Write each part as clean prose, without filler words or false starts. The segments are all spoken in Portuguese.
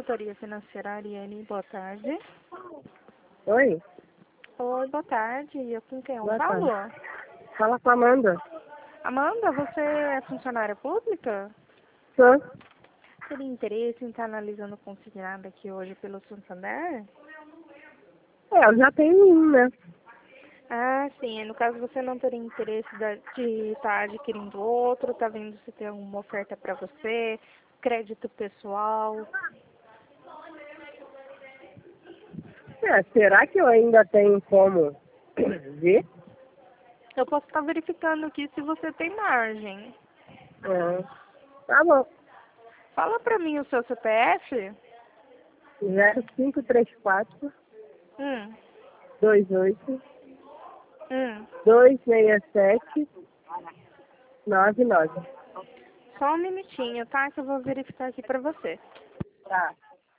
consultoria financeira Ariane, boa tarde. Oi? Oi, boa tarde. Eu com quem eu Boa falo? tarde. Fala com a Amanda. Amanda, você é funcionária pública? Sou. Teria interesse em estar analisando o consignado aqui hoje pelo Santander? Eu já tenho um, né? Ah, sim. No caso, você não teria interesse de estar adquirindo outro, tá vendo se tem alguma oferta para você, crédito pessoal. Será que eu ainda tenho como ver? Eu posso estar verificando aqui se você tem margem. Tá bom. Fala para mim o seu CPF. 0534 Hum, 28 hum. 267 99. Só um minutinho, tá? Que eu vou verificar aqui pra você. Tá.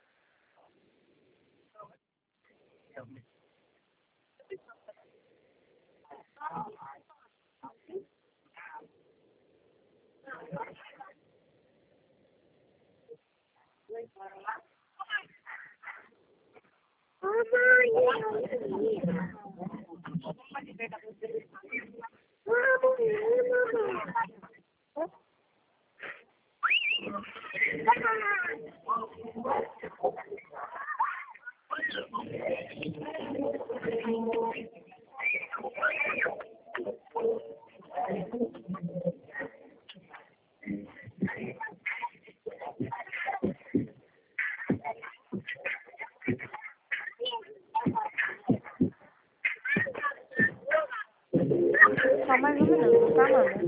Só mais um minuto, tá, Amanda?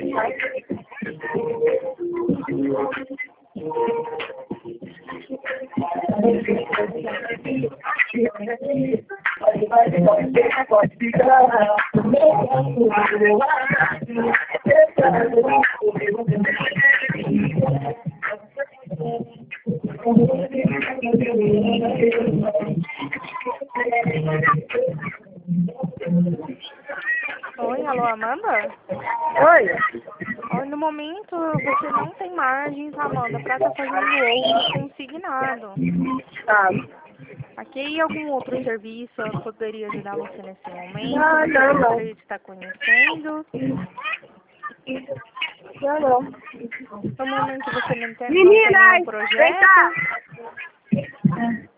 Oi, alô, Amanda? Oi? Oi, no momento você não tem margem, tá, Amanda, pra estar fazendo outro consignado. Tá. Aqui algum outro serviço eu poderia ajudar você nesse momento? Não, Você não, não. gostaria de estar conhecendo? Não, não. No momento você não tem nenhum Meninas, vem projeto? cá!